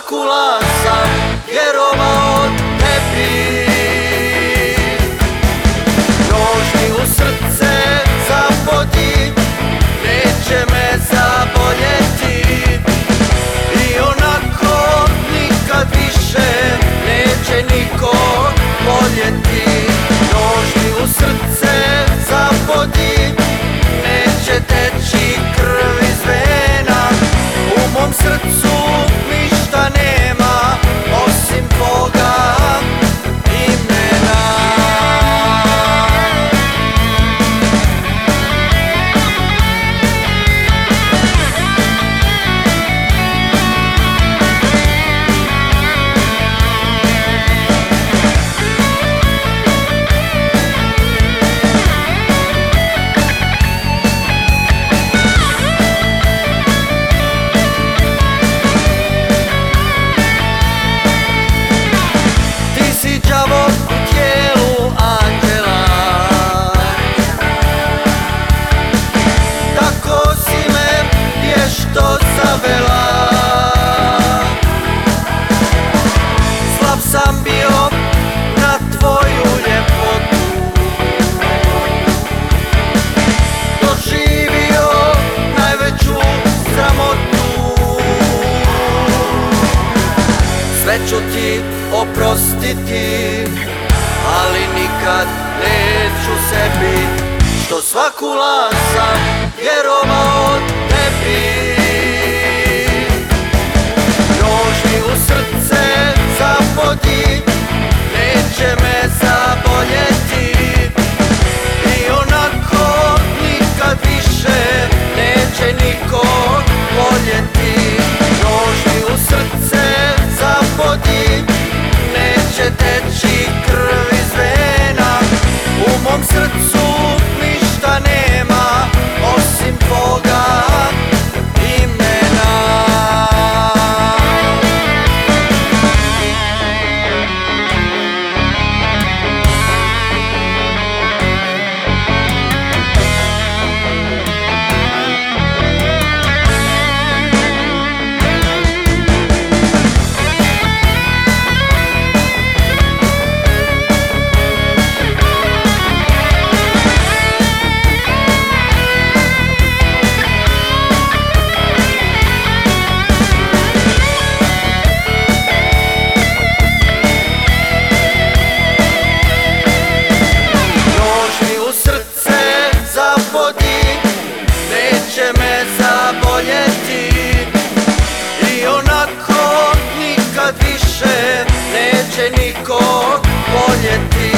svaku laž sam vjerovao tebi. Nož mi u srce zapodi, neće me zaboljeti, i onako nikad više neće niko voljeti. Nož mi u srce zapodi, neće teći krv iz vena, u mom srcu ništa nema osim tvoga imena. U tijelu anđela, tako si me vješto zavela. Slab sam bio na tvoju ljepotu, doživio najveću sramotu. Sve ću ti oprostiti, ali nikad neću sebi, što svaku laž sam vjerovao tebi. Nož mi u srce zapodi, neće me zaboljeti, i onako nikad više neće niko voljeti. Nož mi u srce zapodi, neće teći krv iz vena, u mom srcu ništa nema osim tvoga imena. Neće me zaboljeti, i onako nikad više neće niko voljeti.